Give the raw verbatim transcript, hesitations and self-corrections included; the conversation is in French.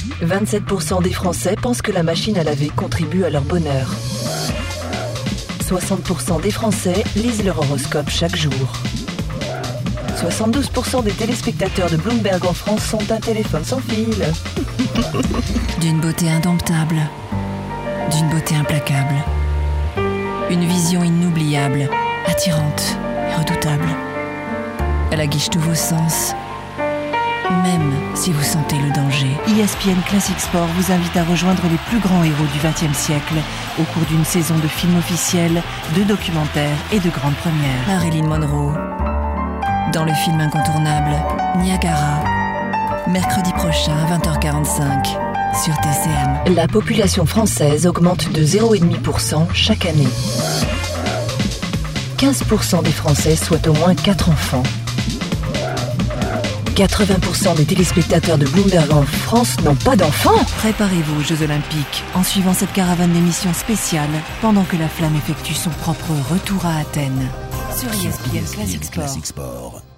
vingt-sept pour cent des Français pensent que la machine à laver contribue à leur bonheur. soixante pour cent des Français lisent leur horoscope chaque jour. soixante-douze pour cent des téléspectateurs de Bloomberg en France ont un téléphone sans fil. D'une beauté indomptable, d'une beauté implacable. Une vision inoubliable, attirante et redoutable. Elle aguiche tous vos sens, même si vous sentez le danger. E S P N Classic Sport vous invite à rejoindre les plus grands héros du vingtième siècle au cours d'une saison de films officiels, de documentaires et de grandes premières. Marilyn Monroe, dans le film incontournable Niagara, mercredi prochain à vingt heures quarante-cinq sur T C M. La population française augmente de zéro virgule cinq pour cent chaque année. quinze pour cent des Français souhaitent au moins quatre enfants. quatre-vingts pour cent des téléspectateurs de Bloomberg en France n'ont pas d'enfants. Préparez-vous aux Jeux Olympiques en suivant cette caravane d'émissions spéciales pendant que la flamme effectue son propre retour à Athènes sur E S P N Classic Sport.